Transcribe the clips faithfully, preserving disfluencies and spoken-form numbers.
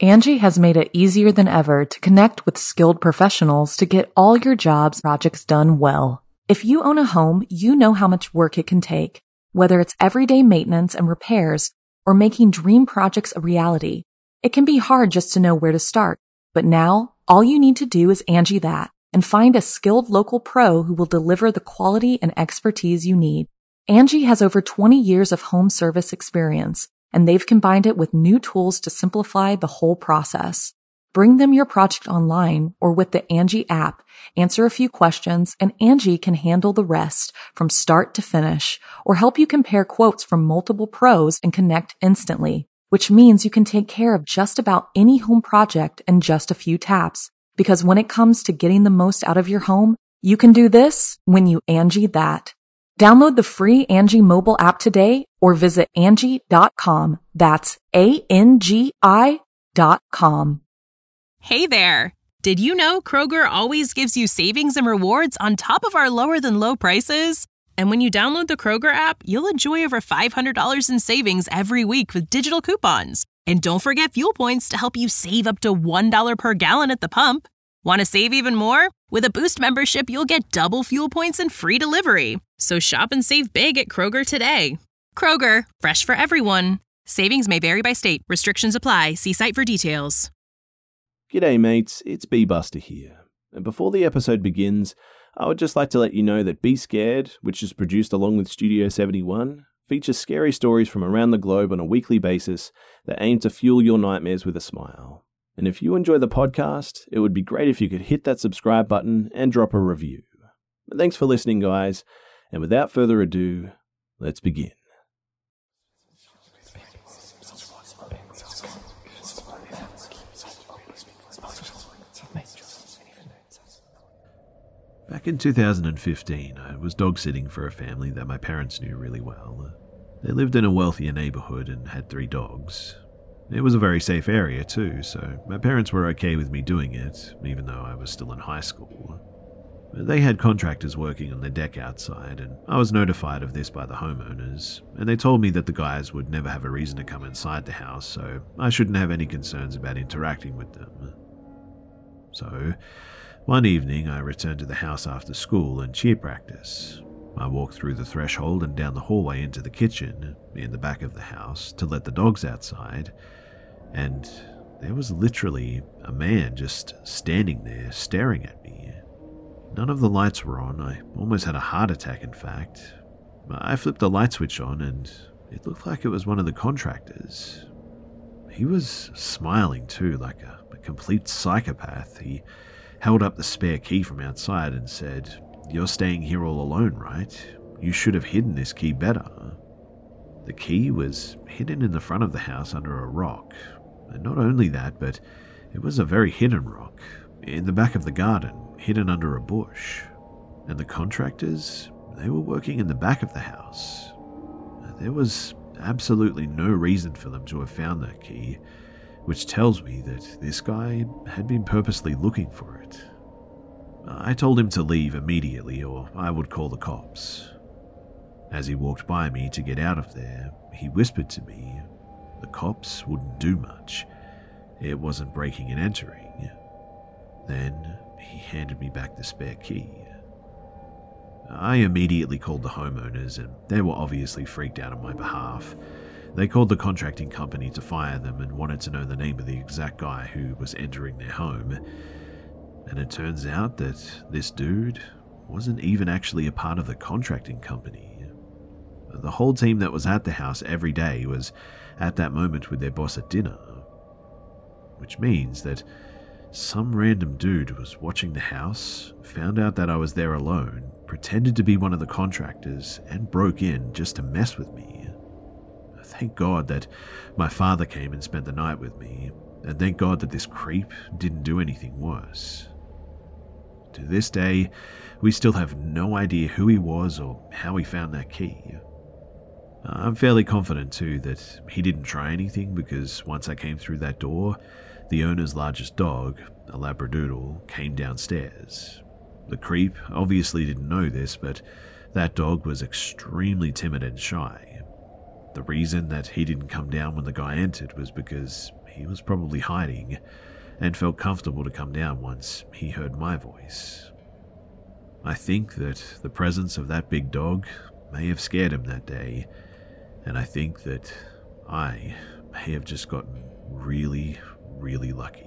Angie has made it easier than ever to connect with skilled professionals to get all your jobs projects done well. If you own a home, you know how much work it can take, whether it's everyday maintenance and repairs or making dream projects a reality. It can be hard just to know where to start, but now all you need to do is Angie that and find a skilled local pro who will deliver the quality and expertise you need. Angie has over twenty years of home service experience, and they've combined it with new tools to simplify the whole process. Bring them your project online or with the Angie app, answer a few questions, and Angie can handle the rest from start to finish or help you compare quotes from multiple pros and connect instantly, which means you can take care of just about any home project in just a few taps. Because when it comes to getting the most out of your home, you can do this when you Angie that. Download the free Angie mobile app today or visit Angie dot com. That's A N G I dot com. Hey there! Did you know Kroger always gives you savings and rewards on top of our lower-than-low prices? And when you download the Kroger app, you'll enjoy over five hundred dollars in savings every week with digital coupons. And don't forget fuel points to help you save up to one dollar per gallon at the pump. Want to save even more? With a Boost membership, you'll get double fuel points and free delivery. So shop and save big at Kroger today. Kroger, fresh for everyone. Savings may vary by state. Restrictions apply. See site for details. G'day mates, it's B-Buster here. And before the episode begins, I would just like to let you know that Be Scared, which is produced along with Studio seventy-one, features scary stories from around the globe on a weekly basis that aim to fuel your nightmares with a smile. And if you enjoy the podcast, it would be great if you could hit that subscribe button and drop a review. But thanks for listening, guys, and without further ado, let's begin. Back in two thousand fifteen, I was dog sitting for a family that my parents knew really well. They lived in a wealthier neighborhood and had three dogs. It was a very safe area too, so my parents were okay with me doing it, even though I was still in high school. They had contractors working on the deck outside, and I was notified of this by the homeowners, and they told me that the guys would never have a reason to come inside the house, so I shouldn't have any concerns about interacting with them. So, one evening I returned to the house after school and cheer practice. I walked through the threshold and down the hallway into the kitchen, in the back of the house, to let the dogs outside, and there was literally a man just standing there staring at me. None of the lights were on. I almost had a heart attack, in fact. I flipped the light switch on and it looked like it was one of the contractors. He was smiling too, like a, a complete psychopath. He held up the spare key from outside and said, "You're staying here all alone, right? You should have hidden this key better." The key was hidden in the front of the house under a rock. And not only that, but it was a very hidden rock, in the back of the garden, hidden under a bush. And the contractors, they were working in the back of the house. There was absolutely no reason for them to have found that key, which tells me that this guy had been purposely looking for it. I told him to leave immediately or I would call the cops. As he walked by me to get out of there, he whispered to me, the cops wouldn't do much. It wasn't breaking and entering. Then he handed me back the spare key. I immediately called the homeowners and they were obviously freaked out on my behalf. They called the contracting company to fire them and wanted to know the name of the exact guy who was entering their home. And it turns out that this dude wasn't even actually a part of the contracting company. The whole team that was at the house every day was at that moment with their boss at dinner. Which means that some random dude was watching the house, found out that I was there alone, pretended to be one of the contractors, and broke in just to mess with me. Thank God that my father came and spent the night with me, and thank God that this creep didn't do anything worse. To this day, we still have no idea who he was or how he found that key. I'm fairly confident too that he didn't try anything because once I came through that door, the owner's largest dog, a Labradoodle, came downstairs. The creep obviously didn't know this, but that dog was extremely timid and shy. The reason that he didn't come down when the guy entered was because he was probably hiding and felt comfortable to come down once he heard my voice. I think that the presence of that big dog may have scared him that day, and I think that I may have just gotten really, really lucky.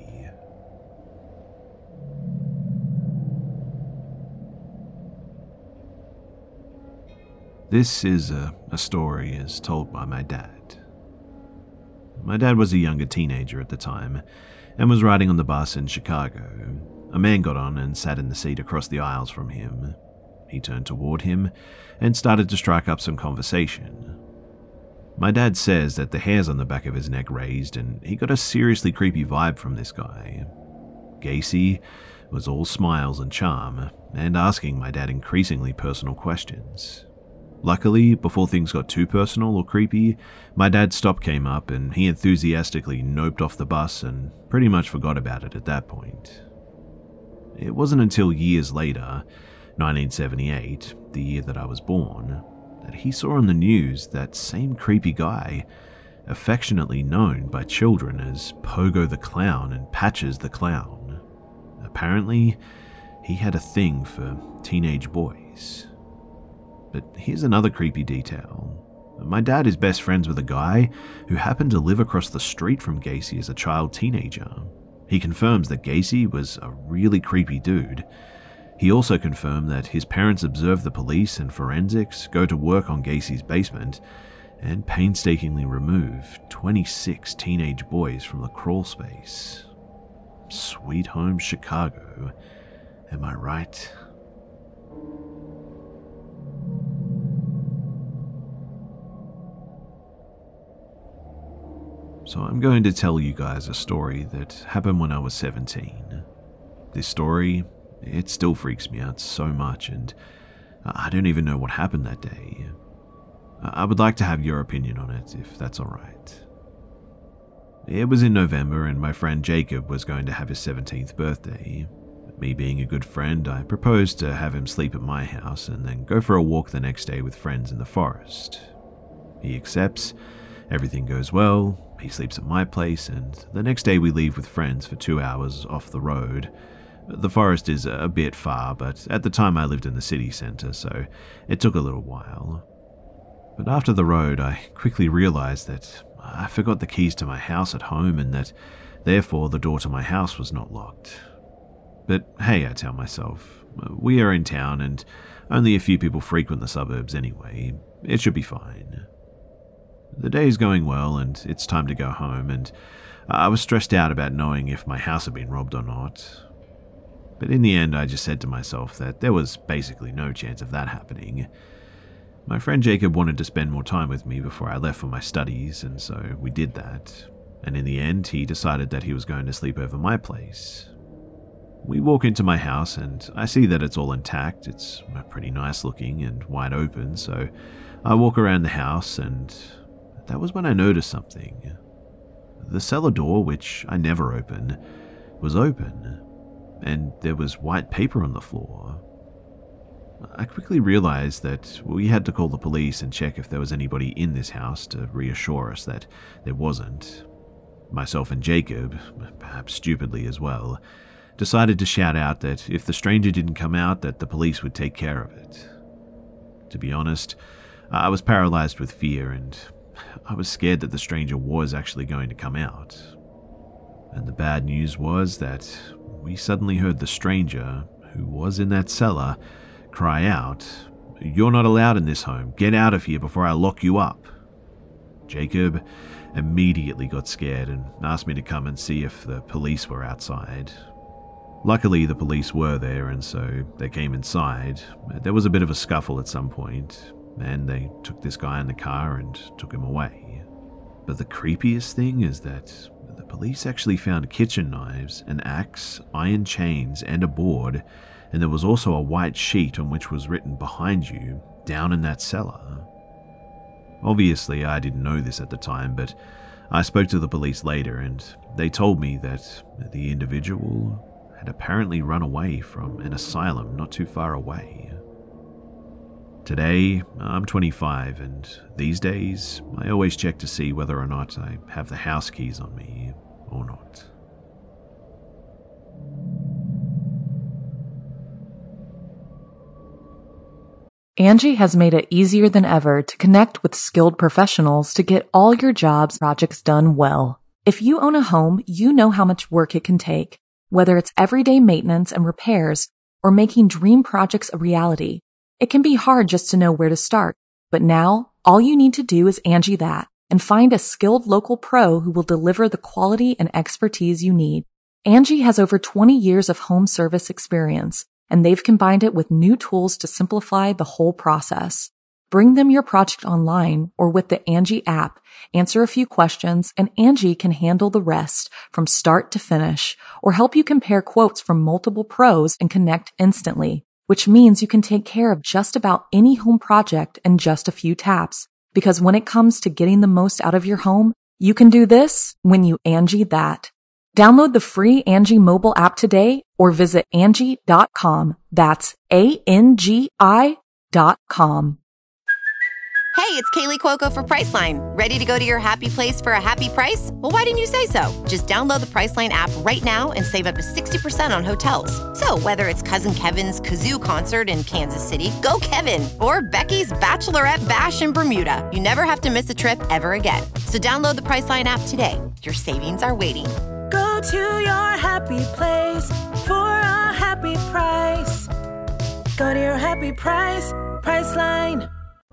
This is a, a story as told by my dad. My dad was a younger teenager at the time and was riding on the bus in Chicago. A man got on and sat in the seat across the aisles from him. He turned toward him and started to strike up some conversation. My dad says that the hairs on the back of his neck raised and he got a seriously creepy vibe from this guy. Gacy was all smiles and charm and asking my dad increasingly personal questions. Luckily, before things got too personal or creepy, my dad's stop came up and he enthusiastically noped off the bus and pretty much forgot about it at that point. It wasn't until years later, nineteen seventy-eight, the year that I was born, that he saw on the news that same creepy guy, affectionately known by children as Pogo the Clown and Patches the Clown. Apparently, he had a thing for teenage boys. But here's another creepy detail. My dad is best friends with a guy who happened to live across the street from Gacy as a child teenager. He confirms that Gacy was a really creepy dude. He also confirmed that his parents observed the police and forensics go to work on Gacy's basement and painstakingly remove twenty-six teenage boys from the crawl space. Sweet home Chicago, am I right? So I'm going to tell you guys a story that happened when I was seventeen. This story, it still freaks me out so much, and I don't even know what happened that day. I would like to have your opinion on it, if that's alright. It was in November, and my friend Jacob was going to have his seventeenth birthday. Me being a good friend, I proposed to have him sleep at my house and then go for a walk the next day with friends in the forest. He accepts, everything goes well, he sleeps at my place, and the next day we leave with friends for two hours off the road. The forest is a bit far, but at the time I lived in the city centre, so it took a little while. But after the road, I quickly realised that I forgot the keys to my house at home and that, therefore, the door to my house was not locked. But hey, I tell myself, we are in town and only a few people frequent the suburbs anyway. It should be fine. The day is going well and it's time to go home, and I was stressed out about knowing if my house had been robbed or not. But in the end, I just said to myself that there was basically no chance of that happening. My friend Jacob wanted to spend more time with me before I left for my studies, and so we did that. And in the end, he decided that he was going to sleep over my place. We walk into my house and I see that it's all intact. It's pretty nice looking and wide open, so I walk around the house, and that was when I noticed something. The cellar door, which I never open, was open, and there was white paper on the floor. I quickly realized that we had to call the police and check if there was anybody in this house to reassure us that there wasn't. Myself and Jacob, perhaps stupidly as well, decided to shout out that if the stranger didn't come out, that the police would take care of it. To be honest, I was paralyzed with fear, and I was scared that the stranger was actually going to come out. And the bad news was that we suddenly heard the stranger, who was in that cellar, cry out, "You're not allowed in this home. Get out of here before I lock you up." Jacob immediately got scared and asked me to come and see if the police were outside. Luckily, the police were there, and so they came inside. There was a bit of a scuffle at some point, and they took this guy in the car and took him away. But the creepiest thing is that the police actually found kitchen knives, an axe, iron chains, and a board, and there was also a white sheet on which was written "behind you" down in that cellar. Obviously, I didn't know this at the time, but I spoke to the police later, and they told me that the individual had apparently run away from an asylum not too far away. Today, I'm twenty-five, and these days, I always check to see whether or not I have the house keys on me. or not. Angie has made it easier than ever to connect with skilled professionals to get all your jobs projects done well. If you own a home, you know how much work it can take, whether it's everyday maintenance and repairs or making dream projects a reality. It can be hard just to know where to start, but now all you need to do is Angie that and find a skilled local pro who will deliver the quality and expertise you need. Angie has over twenty years of home service experience, and they've combined it with new tools to simplify the whole process. Bring them your project online or with the Angie app, answer a few questions, and Angie can handle the rest from start to finish, or help you compare quotes from multiple pros and connect instantly, which means you can take care of just about any home project in just a few taps. Because when it comes to getting the most out of your home, you can do this when you Angie that. Download the free Angie mobile app today or visit Angie dot com. That's A N G I dot com. Hey, it's Kaylee Cuoco for Priceline. Ready to go to your happy place for a happy price? Well, why didn't you say so? Just download the Priceline app right now and save up to sixty percent on hotels. So whether it's Cousin Kevin's Kazoo Concert in Kansas City, go Kevin, or Becky's Bachelorette Bash in Bermuda, you never have to miss a trip ever again. So download the Priceline app today. Your savings are waiting. Go to your happy place for a happy price. Go to your happy price, Priceline.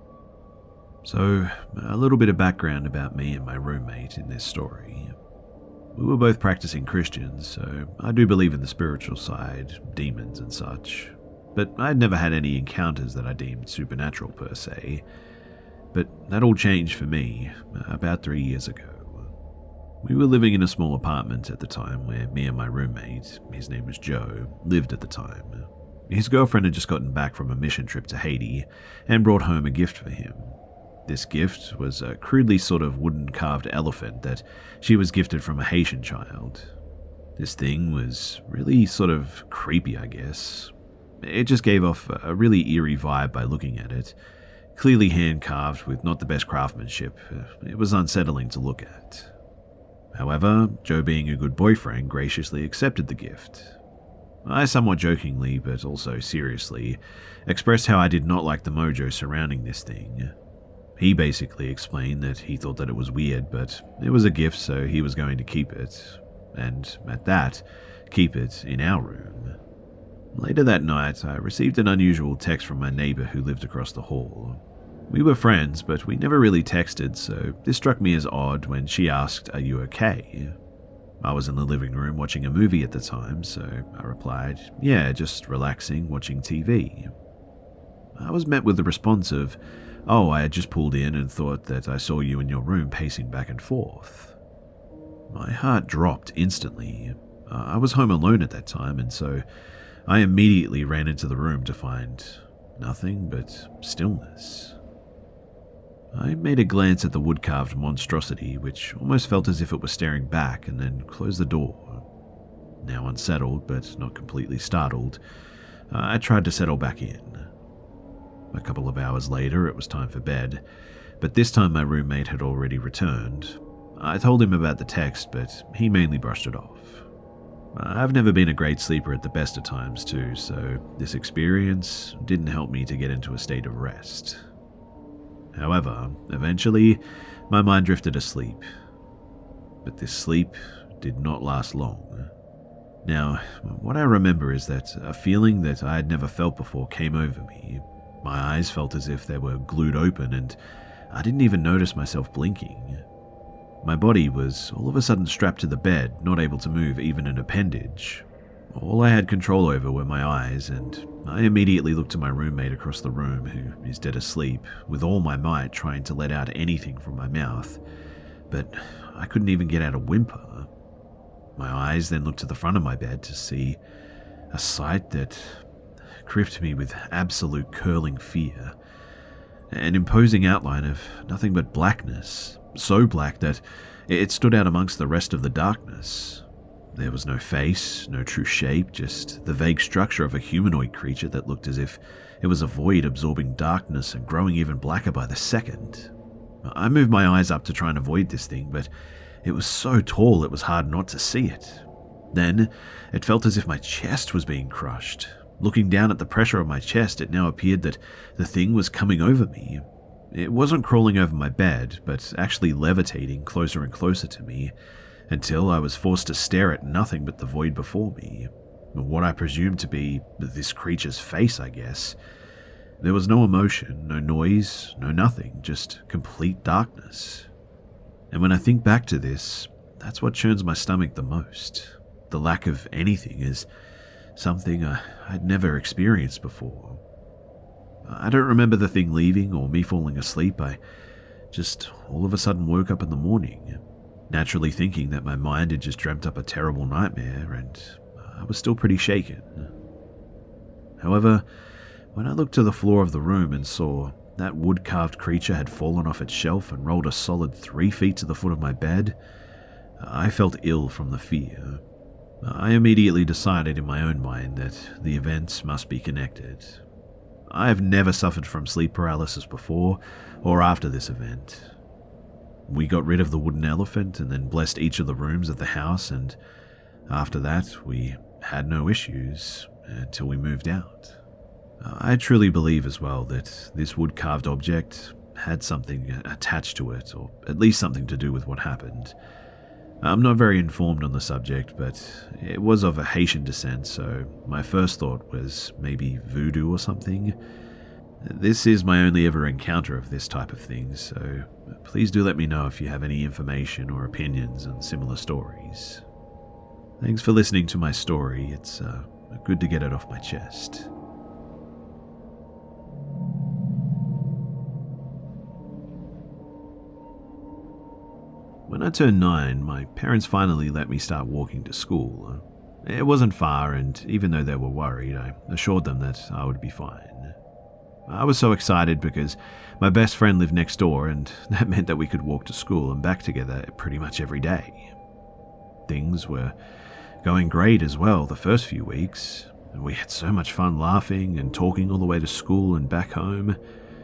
So, a little bit of background about me and my roommate in this story. We were both practicing Christians, so I do believe in the spiritual side, demons and such. But I'd never had any encounters that I deemed supernatural per se. But that all changed for me about three years ago. We were living in a small apartment at the time where me and my roommate, his name was Joe, lived at the time. His girlfriend had just gotten back from a mission trip to Haiti and brought home a gift for him. This gift was a crudely sort of wooden carved elephant that she was gifted from a Haitian child. This thing was really sort of creepy, I guess. It just gave off a really eerie vibe by looking at it. Clearly hand-carved with not the best craftsmanship, it was unsettling to look at. However, Joe, being a good boyfriend, graciously accepted the gift. I somewhat jokingly, but also seriously, expressed how I did not like the mojo surrounding this thing. He basically explained that he thought that it was weird, but it was a gift, so he was going to keep it, and at that, keep it in our room. Later that night, I received an unusual text from my neighbor who lived across the hall. We were friends, but we never really texted, so this struck me as odd when she asked, "Are you okay?" I was in the living room watching a movie at the time, so I replied, "Yeah, just relaxing, watching T V." I was met with the response of, "Oh, I had just pulled in and thought that I saw you in your room pacing back and forth." My heart dropped instantly. I was home alone at that time, and so I immediately ran into the room to find nothing but stillness. I made a glance at the wood-carved monstrosity, which almost felt as if it was staring back, and then closed the door. Now unsettled, but not completely startled, I tried to settle back in. A couple of hours later, it was time for bed, but this time my roommate had already returned. I told him about the text, but he mainly brushed it off. I've never been a great sleeper at the best of times too, so this experience didn't help me to get into a state of rest. However, eventually, my mind drifted asleep. But this sleep did not last long. Now, what I remember is that a feeling that I had never felt before came over me. My eyes felt as if they were glued open, and I didn't even notice myself blinking. My body was all of a sudden strapped to the bed, not able to move even an appendage. All I had control over were my eyes, and I immediately looked to my roommate across the room, who is dead asleep, with all my might trying to let out anything from my mouth. But I couldn't even get out a whimper. My eyes then looked to the front of my bed to see a sight that gripped me with absolute curling fear. An imposing outline of nothing but blackness, so black that it stood out amongst the rest of the darkness. There was no face, no true shape, just the vague structure of a humanoid creature that looked as if it was a void absorbing darkness and growing even blacker by the second. I moved my eyes up to try and avoid this thing, but It was so tall it was hard not to see it. Then, it felt as if my chest was being crushed. Looking down at the pressure of my chest, it now appeared that the thing was coming over me. It wasn't crawling over my bed, but actually levitating closer and closer to me, until I was forced to stare at nothing but the void before me. What I presumed to be this creature's face, I guess. There was no emotion, no noise, no nothing, just complete darkness. And when I think back to this, that's what churns my stomach the most. The lack of anything is something I, I'd never experienced before. I don't remember the thing leaving or me falling asleep. I just all of a sudden woke up in the morning, naturally thinking that my mind had just dreamt up a terrible nightmare, and I was still pretty shaken. However, when I looked to the floor of the room and saw that wood-carved creature had fallen off its shelf and rolled a solid three feet to the foot of my bed, I felt ill from the fear. I immediately decided in my own mind that the events must be connected. I have never suffered from sleep paralysis before or after this event. We got rid of the wooden elephant and then blessed each of the rooms of the house, and after that we had no issues until we moved out. I truly believe as well that this wood-carved object had something attached to it, or at least something to do with what happened. I'm not very informed on the subject, but it was of a Haitian descent, so my first thought was maybe voodoo or something. This is my only ever encounter of this type of thing, so please do let me know if you have any information or opinions on similar stories. Thanks for listening to my story. It's uh, good to get it off my chest. When I turned nine, my parents finally let me start walking to school. It wasn't far, and even though they were worried, I assured them that I would be fine. I was so excited because my best friend lived next door, and that meant that we could walk to school and back together pretty much every day. Things were going great as well the first few weeks. We had so much fun laughing and talking all the way to school and back home.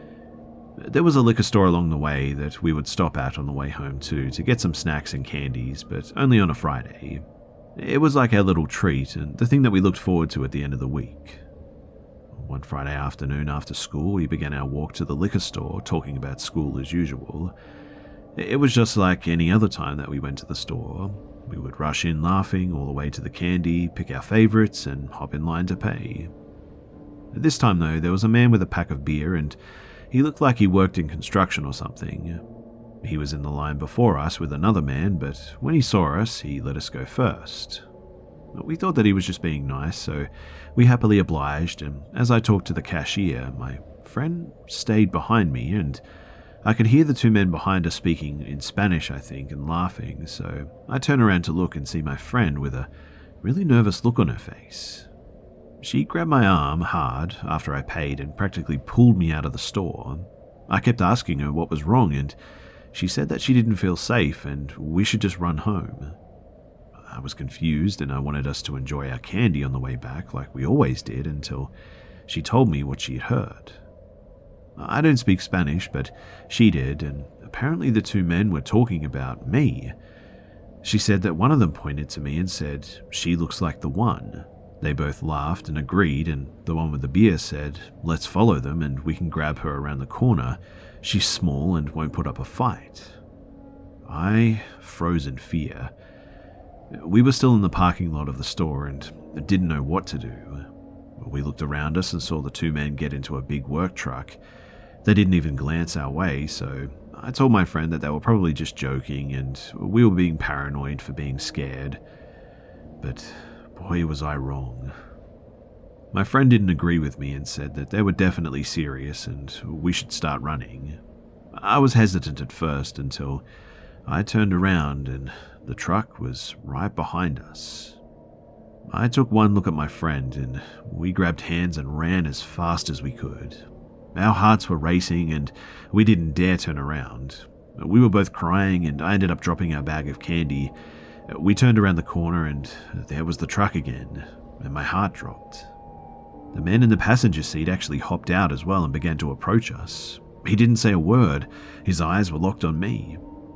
There was a liquor store along the way that we would stop at on the way home too to get some snacks and candies, but only on a Friday. It was like our little treat and the thing that we looked forward to at the end of the week. One Friday afternoon after school, we began our walk to the liquor store, talking about school as usual. It was just like any other time that we went to the store. We would rush in laughing all the way to the candy, pick our favorites, and hop in line to pay. This time though, there was a man with a pack of beer, and he looked like he worked in construction or something. He was in the line before us with another man, but when he saw us, he let us go first. We thought that he was just being nice, so we happily obliged, and as I talked to the cashier, my friend stayed behind me, and I could hear the two men behind us speaking in Spanish, I think, and laughing, so I turned around to look and see my friend with a really nervous look on her face. She grabbed my arm hard after I paid and practically pulled me out of the store. I kept asking her what was wrong, and she said that she didn't feel safe and we should just run home. I was confused and I wanted us to enjoy our candy on the way back like we always did until she told me what she had heard. I don't speak Spanish, but she did, and apparently the two men were talking about me. She said that one of them pointed to me and said, "She looks like the one." They both laughed and agreed, and the one with the beer said, "Let's follow them and we can grab her around the corner. She's small and won't put up a fight." I froze in fear. We were still in the parking lot of the store and didn't know what to do. We looked around us and saw the two men get into a big work truck. They didn't even glance our way, so I told my friend that they were probably just joking and we were being paranoid for being scared. But boy, was I wrong. My friend didn't agree with me and said that they were definitely serious and we should start running. I was hesitant at first until I turned around and the truck was right behind us. I took one look at my friend and we grabbed hands and ran as fast as we could. Our hearts were racing and we didn't dare turn around. We were both crying and I ended up dropping our bag of candy. We turned around the corner and there was the truck again, and my heart dropped. The man in the passenger seat actually hopped out as well and began to approach us. He didn't say a word. His eyes were locked on me.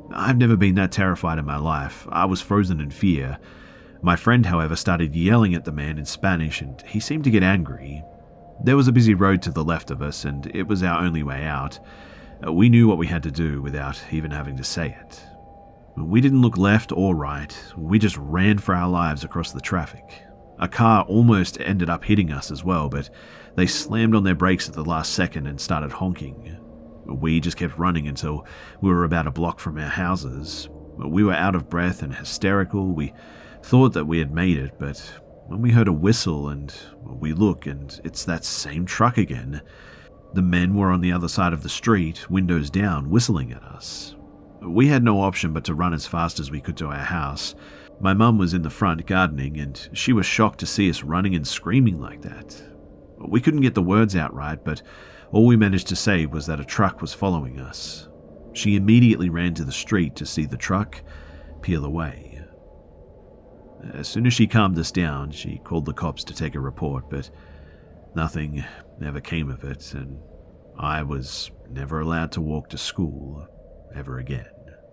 I've never been that terrified in my life. I was frozen in fear. My friend, however, started yelling at the man in Spanish, and he seemed to get angry. There was a busy road to the left of us, and it was our only way out. We knew what we had to do without even having to say it. We didn't look left or right. We just ran for our lives across the traffic. A car almost ended up hitting us as well, but they slammed on their brakes at the last second and started honking. We just kept running until we were about a block from our houses. We were out of breath and hysterical. We thought that we had made it, but when we heard a whistle and we look and it's that same truck again. The men were on the other side of the street, windows down, whistling at us. We had no option but to run as fast as we could to our house. My mum was in the front gardening, and she was shocked to see us running and screaming like that. We couldn't get the words out right, but all we managed to say was that a truck was following us. She immediately ran to the street to see the truck peel away. As soon as she calmed us down, she called the cops to take a report, but nothing ever came of it, and I was never allowed to walk to school ever again.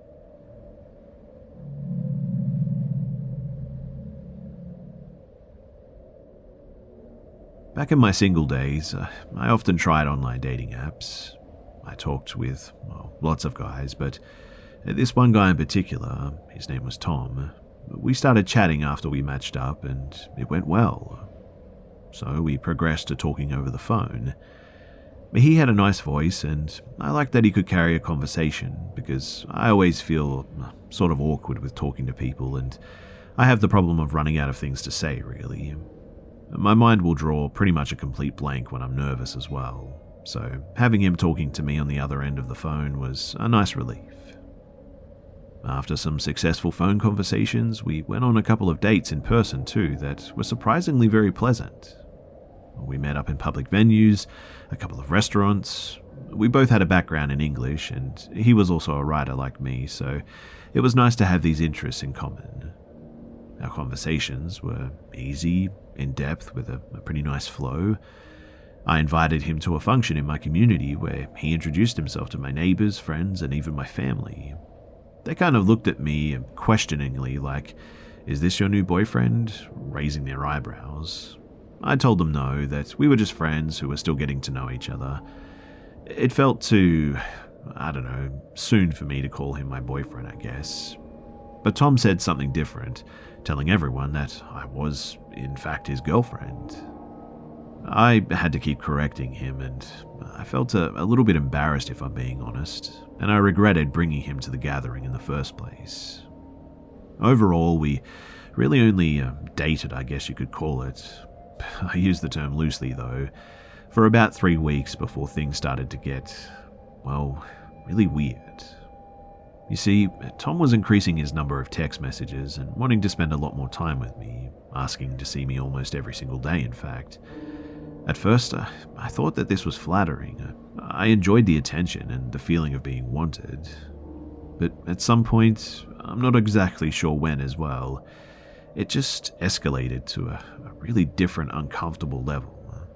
Back in my single days, uh, I often tried online dating apps. I talked with, well, lots of guys, but this one guy in particular, his name was Tom. We started chatting after we matched up, and it went well. So we progressed to talking over the phone. He had a nice voice, and I liked that he could carry a conversation, because I always feel sort of awkward with talking to people, and I have the problem of running out of things to say, really. My mind will draw pretty much a complete blank when I'm nervous as well, so having him talking to me on the other end of the phone was a nice relief. After some successful phone conversations, we went on a couple of dates in person too that were surprisingly very pleasant. We met up in public venues, a couple of restaurants. We both had a background in English, and he was also a writer like me, so it was nice to have these interests in common. Our conversations were easy, in-depth, with a, a pretty nice flow. I invited him to a function in my community where he introduced himself to my neighbors, friends, and even my family. They kind of looked at me questioningly like, "Is this your new boyfriend?" raising their eyebrows. I told them no, that we were just friends who were still getting to know each other. It felt too, I don't know, soon for me to call him my boyfriend, I guess. But Tom said something different, telling everyone that I was, in fact, his girlfriend. I had to keep correcting him, and I felt a, a little bit embarrassed, if I'm being honest, and I regretted bringing him to the gathering in the first place. Overall, we really only uh, dated, I guess you could call it. I use the term loosely, though, for about three weeks before things started to get, well, really weird. You see, Tom was increasing his number of text messages and wanting to spend a lot more time with me, asking to see me almost every single day, in fact. At first, uh, I thought that this was flattering. I enjoyed the attention and the feeling of being wanted. But at some point, I'm not exactly sure when as well, it just escalated to a, a really different, uncomfortable level.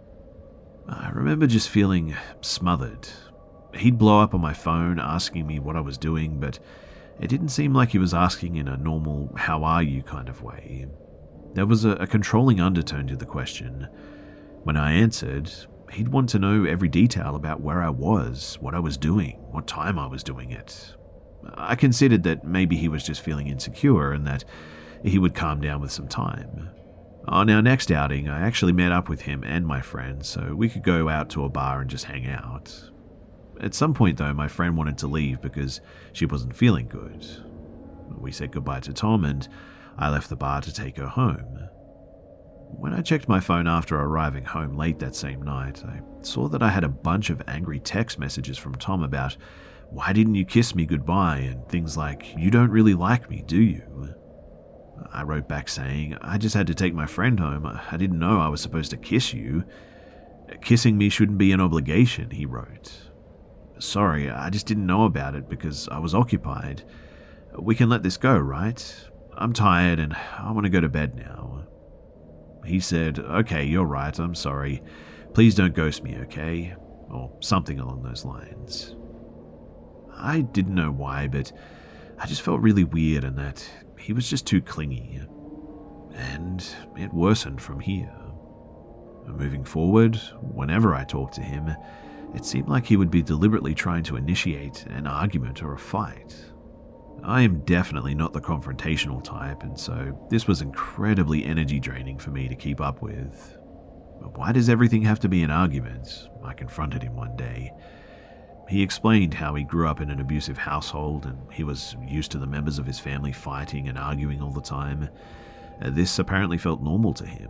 I remember just feeling smothered. He'd blow up on my phone asking me what I was doing, but it didn't seem like he was asking in a normal, "how are you" kind of way. There was a, a controlling undertone to the question. When I answered, he'd want to know every detail about where I was, what I was doing, what time I was doing it. I considered that maybe he was just feeling insecure and that he would calm down with some time. On our next outing, I actually met up with him and my friend so we could go out to a bar and just hang out. At some point, though, my friend wanted to leave because she wasn't feeling good. We said goodbye to Tom and I left the bar to take her home. When I checked my phone after arriving home late that same night, I saw that I had a bunch of angry text messages from Tom about, "Why didn't you kiss me goodbye?" and things like, "You don't really like me, do you?" I wrote back saying, "I just had to take my friend home. I didn't know I was supposed to kiss you." "Kissing me shouldn't be an obligation," he wrote. "Sorry, I just didn't know about it because I was occupied. We can let this go, right? I'm tired and I want to go to bed now." He said, "Okay, you're right, I'm sorry. Please don't ghost me, okay?" Or something along those lines. I didn't know why, but I just felt really weird and that he was just too clingy. And it worsened from here. Moving forward, whenever I talked to him, it seemed like he would be deliberately trying to initiate an argument or a fight. I am definitely not the confrontational type, and so this was incredibly energy draining for me to keep up with. But why does everything have to be an argument? I confronted him one day. He explained how he grew up in an abusive household and he was used to the members of his family fighting and arguing all the time. This apparently felt normal to him.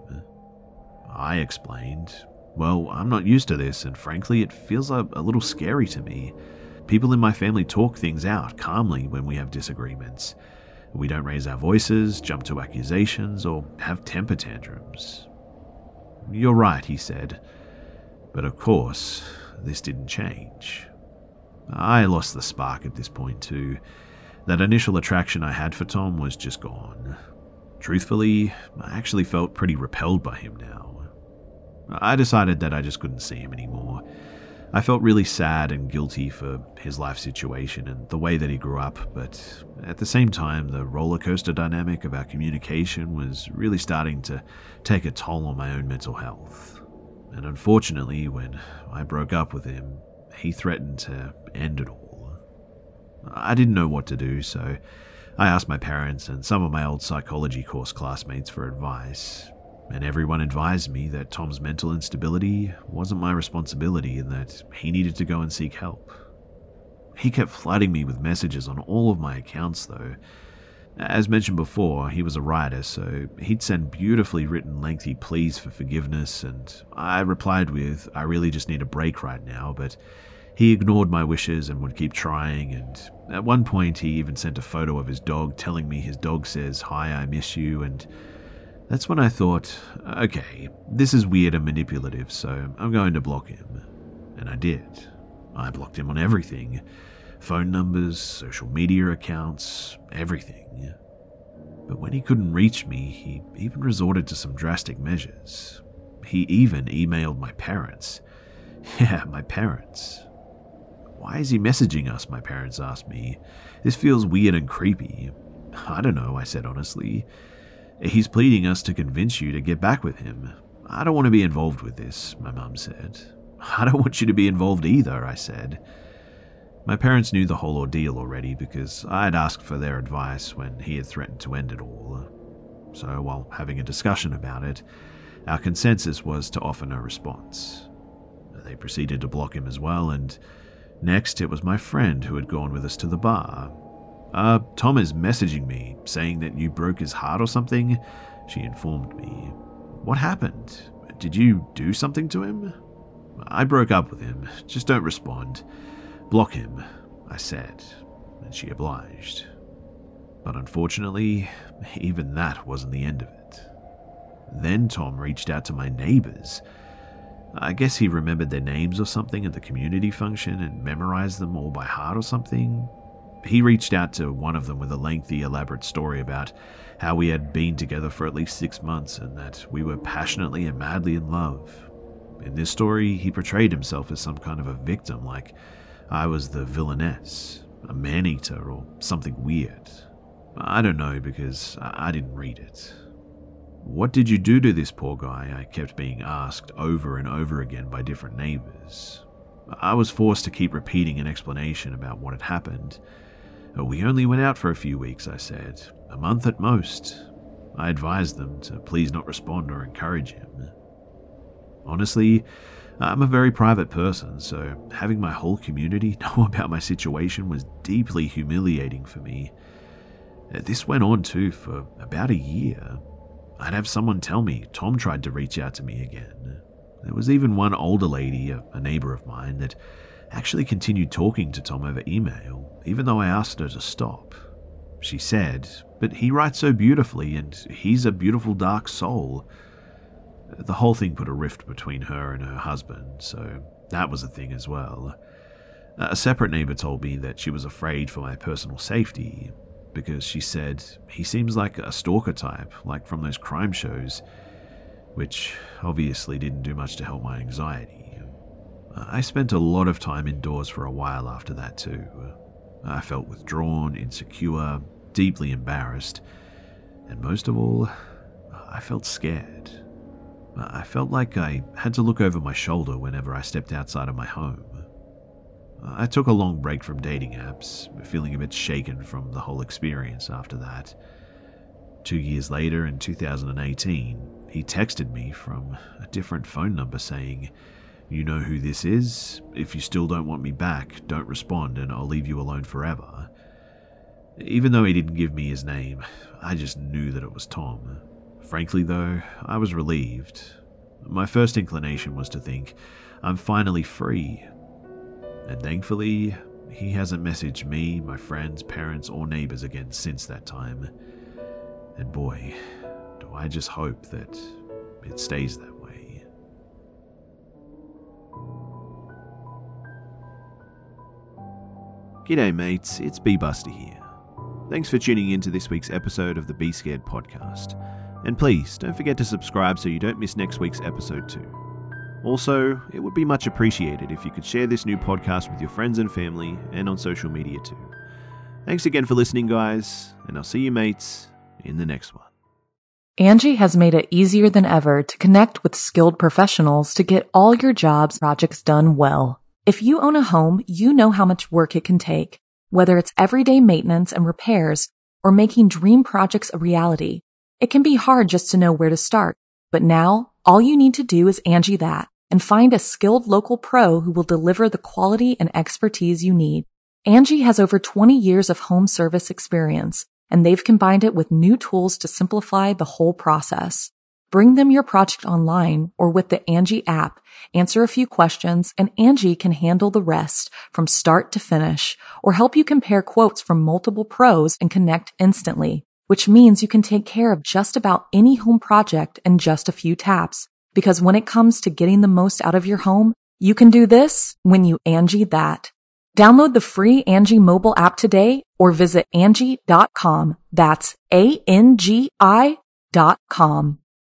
I explained, well, I'm not used to this, and frankly, it feels a, a little scary to me. People in my family talk things out calmly when we have disagreements. We don't raise our voices, jump to accusations, or have temper tantrums. You're right, he said. But of course, this didn't change. I lost the spark at this point too. That initial attraction I had for Tom was just gone. Truthfully, I actually felt pretty repelled by him now. I decided that I just couldn't see him anymore. I felt really sad and guilty for his life situation and the way that he grew up, but at the same time, the roller coaster dynamic of our communication was really starting to take a toll on my own mental health. And unfortunately, when I broke up with him, he threatened to end it all. I didn't know what to do, so I asked my parents and some of my old psychology course classmates for advice. And everyone advised me that Tom's mental instability wasn't my responsibility and that he needed to go and seek help. He kept flooding me with messages on all of my accounts though. As mentioned before, he was a writer, so he'd send beautifully written lengthy pleas for forgiveness, and I replied with, I really just need a break right now, but he ignored my wishes and would keep trying, and at one point he even sent a photo of his dog telling me his dog says, "Hi, I miss you," and that's when I thought, okay, this is weird and manipulative, so I'm going to block him. And I did. I blocked him on everything. Phone numbers, social media accounts, everything. But when he couldn't reach me, he even resorted to some drastic measures. He even emailed my parents. Yeah, my parents. Why is he messaging us, my parents asked me. This feels weird and creepy. I don't know, I said honestly. He's pleading us to convince you to get back with him. I don't want to be involved with this, my mum said. I don't want you to be involved either, I said. My parents knew the whole ordeal already because I had asked for their advice when he had threatened to end it all. So while having a discussion about it, our consensus was to offer no response. They proceeded to block him as well, and next it was my friend who had gone with us to the bar. Uh, Tom is messaging me, saying that you broke his heart or something, she informed me. What happened? Did you do something to him? I broke up with him, just don't respond. Block him, I said, and she obliged. But unfortunately, even that wasn't the end of it. Then Tom reached out to my neighbors. I guess he remembered their names or something at the community function and memorized them all by heart or something. He reached out to one of them with a lengthy, elaborate story about how we had been together for at least six months and that we were passionately and madly in love. In this story, he portrayed himself as some kind of a victim, like I was the villainess, a man-eater, or something weird. I don't know because I didn't read it. What did you do to this poor guy? I kept being asked over and over again by different neighbors. I was forced to keep repeating an explanation about what had happened. We only went out for a few weeks, I said. A month at most. I advised them to please not respond or encourage him. Honestly, I'm a very private person, so having my whole community know about my situation was deeply humiliating for me. This went on too for about a year. I'd have someone tell me Tom tried to reach out to me again. There was even one older lady, a neighbor of mine, that actually continued talking to Tom over email, even though I asked her to stop. She said, but he writes so beautifully and he's a beautiful dark soul. The whole thing put a rift between her and her husband, so that was a thing as well. A separate neighbor told me that she was afraid for my personal safety, because she said he seems like a stalker type, like from those crime shows, which obviously didn't do much to help my anxiety. I spent a lot of time indoors for a while after that too. I felt withdrawn, insecure, deeply embarrassed, and most of all, I felt scared. I felt like I had to look over my shoulder whenever I stepped outside of my home. I took a long break from dating apps, feeling a bit shaken from the whole experience after that. Two years later, in two thousand eighteen, he texted me from a different phone number saying, "You know who this is? If you still don't want me back, don't respond and I'll leave you alone forever." Even though he didn't give me his name, I just knew that it was Tom. Frankly though, I was relieved. My first inclination was to think, I'm finally free. And thankfully, he hasn't messaged me, my friends, parents, or neighbors again since that time. And boy, do I just hope that it stays that way. G'day mates, it's B Buster here. Thanks for tuning in to this week's episode of the Be Scared podcast. And please, don't forget to subscribe so you don't miss next week's episode too. Also, it would be much appreciated if you could share this new podcast with your friends and family and on social media too. Thanks again for listening, guys, and I'll see you mates in the next one. Angie has made it easier than ever to connect with skilled professionals to get all your jobs projects done well. If you own a home, you know how much work it can take, whether it's everyday maintenance and repairs or making dream projects a reality. It can be hard just to know where to start, but now all you need to do is Angie that and find a skilled local pro who will deliver the quality and expertise you need. Angie has over twenty years of home service experience, and they've combined it with new tools to simplify the whole process. Bring them your project online or with the Angie app, answer a few questions, and Angie can handle the rest from start to finish or help you compare quotes from multiple pros and connect instantly, which means you can take care of just about any home project in just a few taps. Because when it comes to getting the most out of your home, you can do this when you Angie that. Download the free Angie mobile app today or visit Angie dot com. That's A N G I dot com.